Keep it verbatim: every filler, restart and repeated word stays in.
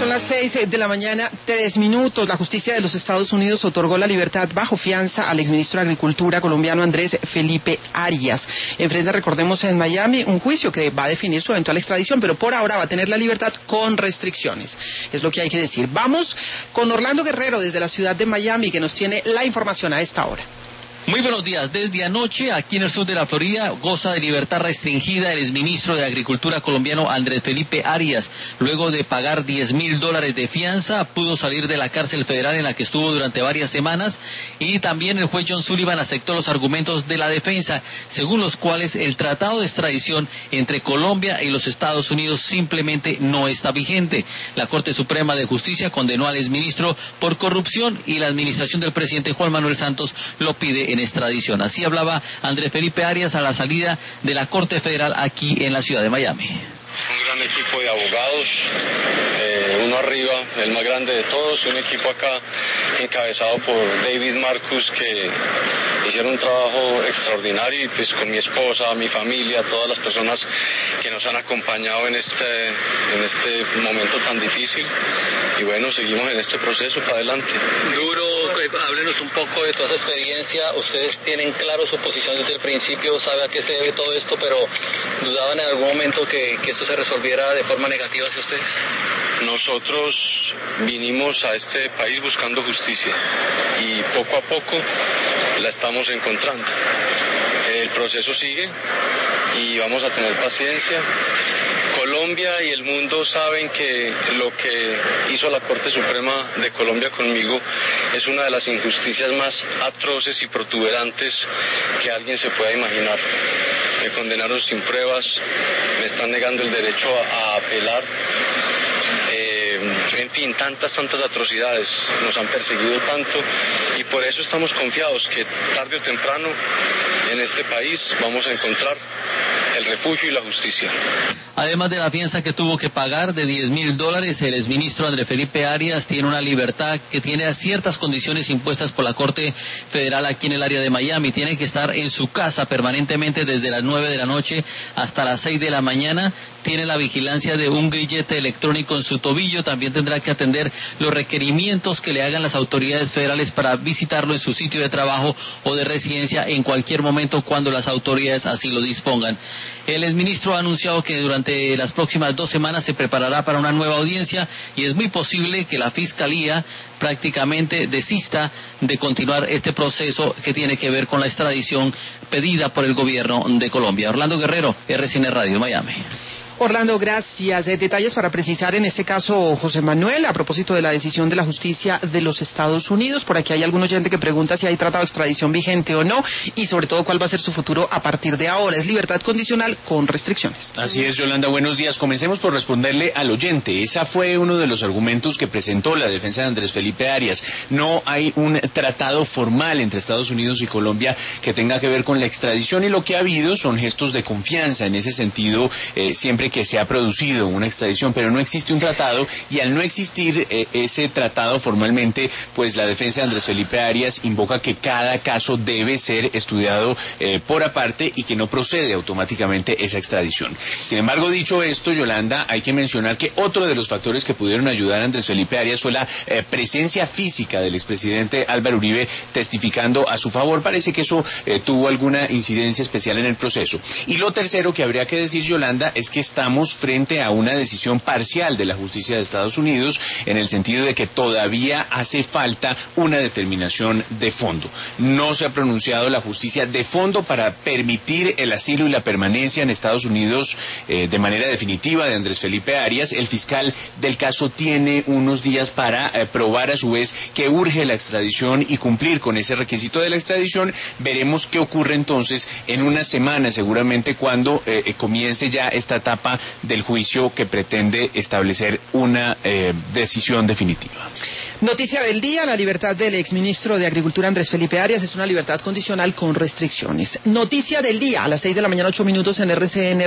Son las seis de la mañana, tres minutos. La justicia de los Estados Unidos otorgó la libertad bajo fianza al exministro de Agricultura colombiano Andrés Felipe Arias. Enfrenta, recordemos, en Miami un juicio que va a definir su eventual extradición, pero por ahora va a tener la libertad con restricciones. Es lo que hay que decir. Vamos con Orlando Guerrero desde la ciudad de Miami, que nos tiene la información a esta hora. Muy buenos días. Desde anoche, aquí en el sur de la Florida, goza de libertad restringida el exministro de Agricultura colombiano Andrés Felipe Arias. Luego de pagar diez mil dólares de fianza, pudo salir de la cárcel federal en la que estuvo durante varias semanas, y también el juez John Sullivan aceptó los argumentos de la defensa, según los cuales el tratado de extradición entre Colombia y los Estados Unidos simplemente no está vigente. La Corte Suprema de Justicia condenó al exministro por corrupción y la administración del presidente Juan Manuel Santos lo pide en extradición. Así hablaba Andrés Felipe Arias a la salida de la Corte Federal aquí en la ciudad de Miami. Un gran equipo de abogados, eh, uno arriba, el más grande de todos, y un equipo acá encabezado por David Marcus, que hicieron un trabajo extraordinario, y pues con mi esposa, mi familia, todas las personas que nos han acompañado en este, en este momento tan difícil. Y bueno, seguimos en este proceso para adelante. Duro, háblenos un poco de toda esa experiencia. Ustedes tienen claro su posición desde el principio, sabe a qué se debe todo esto, pero ¿dudaban en algún momento que, que esto se resolviera de forma negativa hacia ustedes? Nosotros vinimos a este país buscando justicia y poco a poco la estamos encontrando. El proceso sigue y vamos a tener paciencia. Colombia y el mundo saben que lo que hizo la Corte Suprema de Colombia conmigo es una de las injusticias más atroces y protuberantes que alguien se pueda imaginar. Me condenaron sin pruebas, me están negando el derecho a, a apelar. Eh, en fin, tantas, tantas atrocidades nos han perseguido tanto, y por eso estamos confiados que tarde o temprano en este país vamos a encontrar el refugio y la justicia. Además de la fianza que tuvo que pagar de diez mil dólares, el exministro Andrés Felipe Arias tiene una libertad que tiene ciertas condiciones impuestas por la Corte Federal aquí en el área de Miami. Tiene que estar en su casa permanentemente desde las nueve de la noche hasta las seis de la mañana. Tiene la vigilancia de un grillete electrónico en su tobillo. También tendrá que atender los requerimientos que le hagan las autoridades federales para visitarlo en su sitio de trabajo o de residencia en cualquier momento cuando las autoridades así lo dispongan. El exministro ha anunciado que durante las próximas dos semanas se preparará para una nueva audiencia, y es muy posible que la Fiscalía prácticamente desista de continuar este proceso que tiene que ver con la extradición pedida por el gobierno de Colombia. Orlando Guerrero, R C N Radio, Miami. Orlando, gracias. Eh, detalles para precisar en este caso, José Manuel, a propósito de la decisión de la justicia de los Estados Unidos. Por aquí hay algún oyente que pregunta si hay tratado de extradición vigente o no, y sobre todo cuál va a ser su futuro a partir de ahora. Es libertad condicional con restricciones. Así es, Yolanda, buenos días. Comencemos por responderle al oyente. Ese fue uno de los argumentos que presentó la defensa de Andrés Felipe Arias. No hay un tratado formal entre Estados Unidos y Colombia que tenga que ver con la extradición, y lo que ha habido son gestos de confianza. En ese sentido, eh, siempre que se ha producido una extradición, pero no existe un tratado, y al no existir eh, ese tratado formalmente, pues la defensa de Andrés Felipe Arias invoca que cada caso debe ser estudiado eh, por aparte y que no procede automáticamente esa extradición. Sin embargo, dicho esto, Yolanda, hay que mencionar que otro de los factores que pudieron ayudar a Andrés Felipe Arias fue la eh, presencia física del expresidente Álvaro Uribe testificando a su favor. Parece que eso eh, tuvo alguna incidencia especial en el proceso. Y lo tercero que habría que decir, Yolanda, es que está Estamos frente a una decisión parcial de la justicia de Estados Unidos, en el sentido de que todavía hace falta una determinación de fondo. No se ha pronunciado la justicia de fondo para permitir el asilo y la permanencia en Estados Unidos eh, de manera definitiva de Andrés Felipe Arias. El fiscal del caso tiene unos días para eh, probar a su vez que urge la extradición y cumplir con ese requisito de la extradición. Veremos qué ocurre entonces en una semana, seguramente, cuando eh, comience ya esta etapa del juicio que pretende establecer una eh, decisión definitiva. Noticia del día: la libertad del exministro de Agricultura Andrés Felipe Arias es una libertad condicional con restricciones. Noticia del día a las seis de la mañana, ocho minutos en R C N.